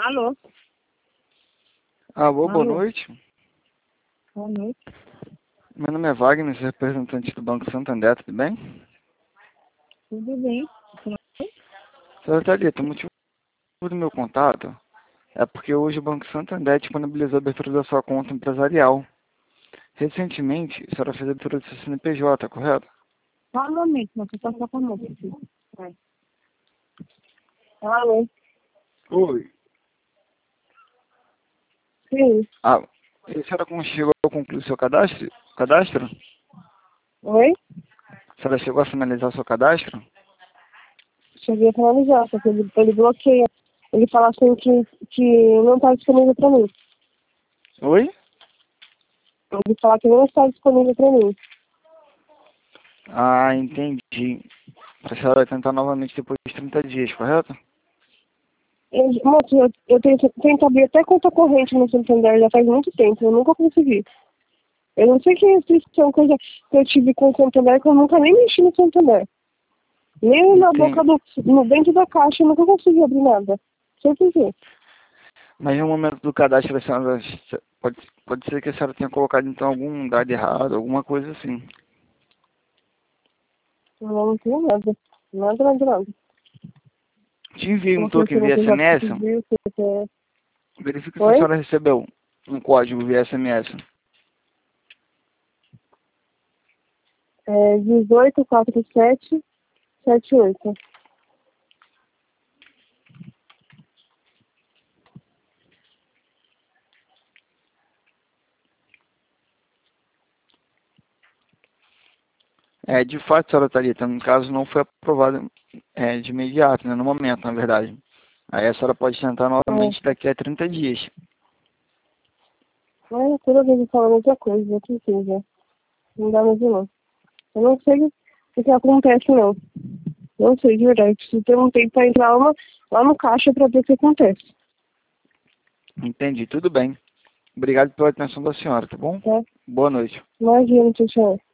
Alô? Alô, boa Alô? noite. Boa noite. Meu nome é Wagner, sou representante do Banco Santander, tudo bem? Tudo bem? Senhora Thalita, o motivo do meu contato é porque hoje o Banco Santander disponibilizou a abertura da sua conta empresarial. Recentemente, a senhora fez a abertura do seu CNPJ, correto? Só um momento, mas eu posso com a moça aqui. Vai. Alô? Oi. Sim. Ah, e a senhora chegou a concluir seu cadastro? Oi? A senhora chegou a finalizar seu cadastro? Cheguei a finalizar, só que ele bloqueia. Ele fala assim que não está disponível para mim. Oi? Ele fala que não está disponível para mim. Ah, entendi. A senhora vai tentar novamente depois de 30 dias, correto? Moço, eu tento abrir até conta corrente no Santander já faz muito tempo, eu nunca consegui. Eu não sei que restrição coisa que eu tive com o Santander, que eu nunca nem mexi no Santander. Nem na boca no dentro da caixa, eu nunca consegui abrir nada. Sei por quê. Mas no momento do cadastro, a senhora, pode ser que a senhora tenha colocado então algum dado errado, alguma coisa assim. Não tenho nada. Nada. Te enviei um Coloquei o token via CNPJ SMS. civil, CPF. Verifique se a Oi? senhora recebeu um código via SMS. É 184778. De fato, senhora Thalita, no caso não foi aprovado de imediato, né, no momento, na verdade. Aí a senhora pode tentar novamente daqui a 30 dias. Mas toda vez eu falo a mesma coisa, o que seja. Não dá mais não. Eu não sei o que acontece, não. Não sei de verdade. Preciso ter um tempo para entrar lá no caixa para ver o que acontece. Entendi, tudo bem. Obrigado pela atenção da senhora, tá bom? Tá? Boa noite. Imagina, tchau.